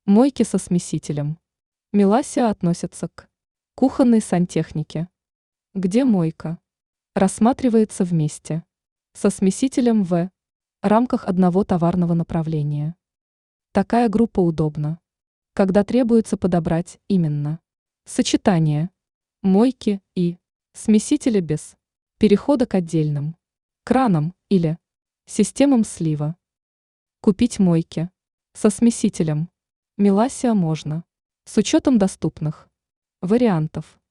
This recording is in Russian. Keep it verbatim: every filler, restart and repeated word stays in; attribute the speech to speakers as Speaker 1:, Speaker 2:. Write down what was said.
Speaker 1: Мойки со смесителем. Меласия относится к кухонной сантехнике, где мойка рассматривается вместе со смесителем в рамках одного товарного направления. Такая группа удобна, когда требуется подобрать именно сочетание мойки и смесителя без перехода к отдельным кранам или системам слива. Купить мойки со смесителем Меласия можно с учетом доступных вариантов.